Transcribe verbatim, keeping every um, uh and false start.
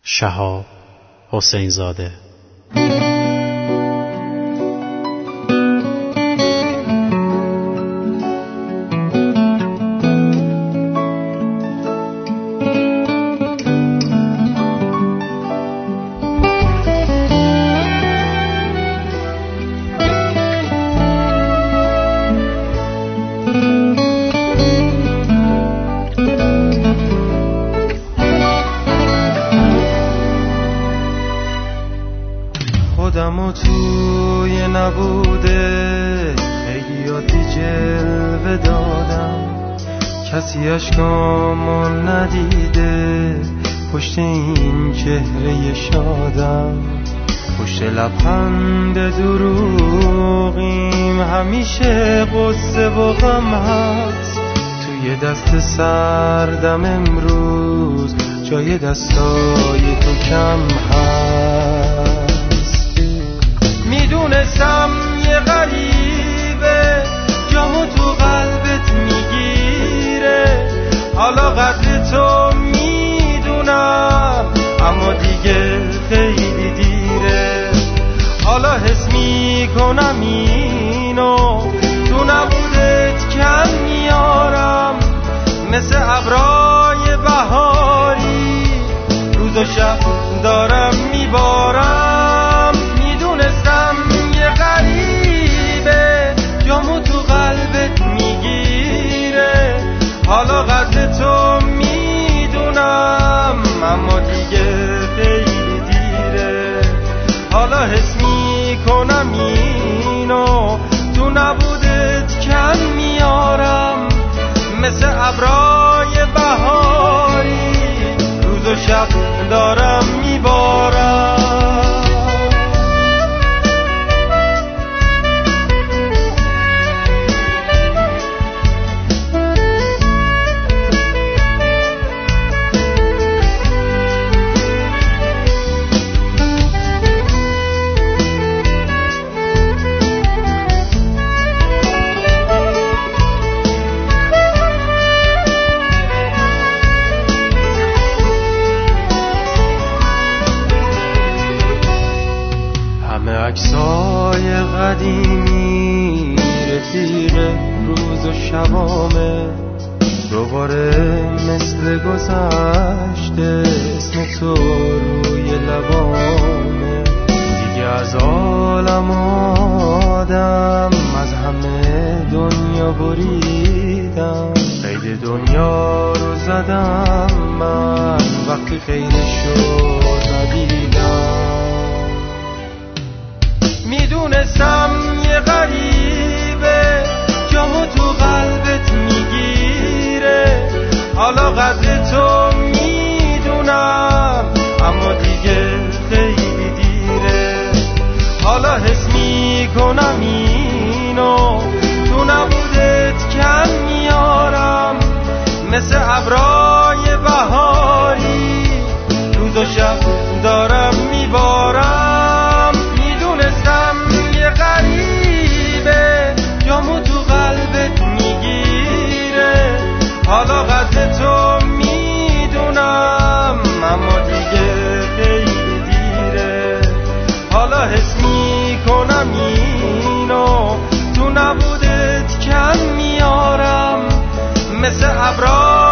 شهاب حسین زاده. خودم و توی نبوده خیلیاتی جلوه دادم، کسی اشکامو ندیده پشت این چهره شادم. پشت لبخند دروغیم همیشه قصه و غم هست، توی دست سردم امروز جای دستای تو کم هست. میدونستم یه غریبه جامو تو قلبت میگیره، حالا قدر تو میدونم اما دیگه خیلی دیره. حالا حس میکنم اینو تو نبودت کم میارم، مثل ابرای بهاری روز و شب دارم میبارم. میدونستم یه غریبه جامو تو قلبت میگیره، حالا قدر تو میدونم اما دیگه خیلی دیره. حالا حس میکنم اینو تو نبودت کم میارم، مثل ابرای بهاری روز و شب دارم میبارم. عکسای قدیمی رفیق روز و شبامه، دوباره مثل گذشته اسم تو روی لبامه. دیگه از عالم آدم از همه دنیا بریدم، قید دنیا رو زدم من وقتی خیرشو ندیدم. میدونستم یه غریبه جامو تو قلبت میگیره، حالا قدر تو میدونم اما دیگه خیلی دیره. حالا حس میکنم اینو تو نبودت کم میارم، مثل ابرای بهاری روز و شب دارم میبارم. میدونستم یه غریبه جامو تو قلبت میگیره، حالا قدر تو میدونم اما دیگه خیلی دیره. حالا حس میکنم اینو تو نبودت کم میارم، مثل ابرار